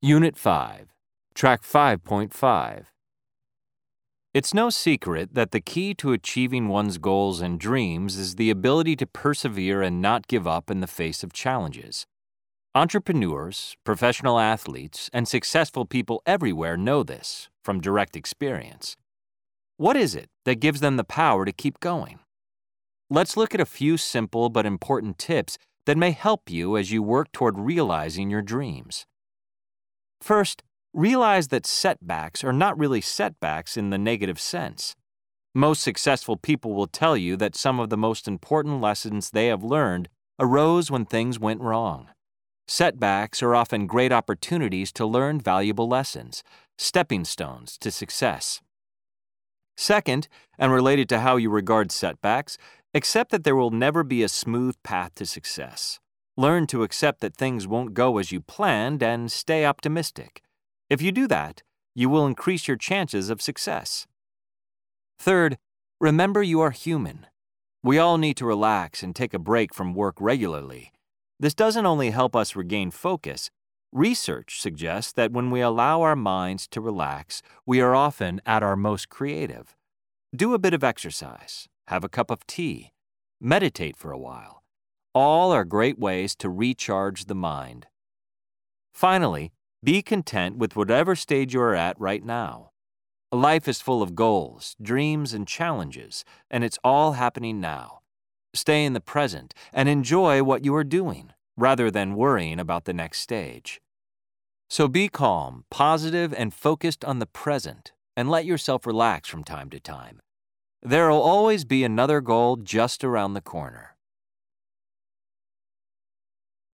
Unit 5, Track 5.5. It's no secret that the key to achieving one's goals and dreams is the ability to persevere and not give up in the face of challenges. Entrepreneurs, professional athletes, and successful people everywhere know this from direct experience. What is it that gives them the power to keep going? Let's look at a few simple but important tips that may help you as you work toward realizing your dreams. First, realize that setbacks are not really setbacks in the negative sense. Most successful people will tell you that some of the most important lessons they have learned arose when things went wrong. Setbacks are often great opportunities to learn valuable lessons, stepping stones to success. Second, and related to how you regard setbacks, accept that there will never be a smooth path to success. Learn to accept that things won't go as you planned and stay optimistic. If you do that, you will increase your chances of success. Third, remember you are human. We all need to relax and take a break from work regularly. This doesn't only help us regain focus. Research suggests that when we allow our minds to relax, we are often at our most creative. Do a bit of exercise, have a cup of tea, meditate for a while. All are great ways to recharge the mind. Finally, be content with whatever stage you are at right now. Life is full of goals, dreams, and challenges, and it's all happening now. Stay in the present and enjoy what you are doing, rather than worrying about the next stage. So be calm, positive, and focused on the present, and let yourself relax from time to time. There will always be another goal just around the corner.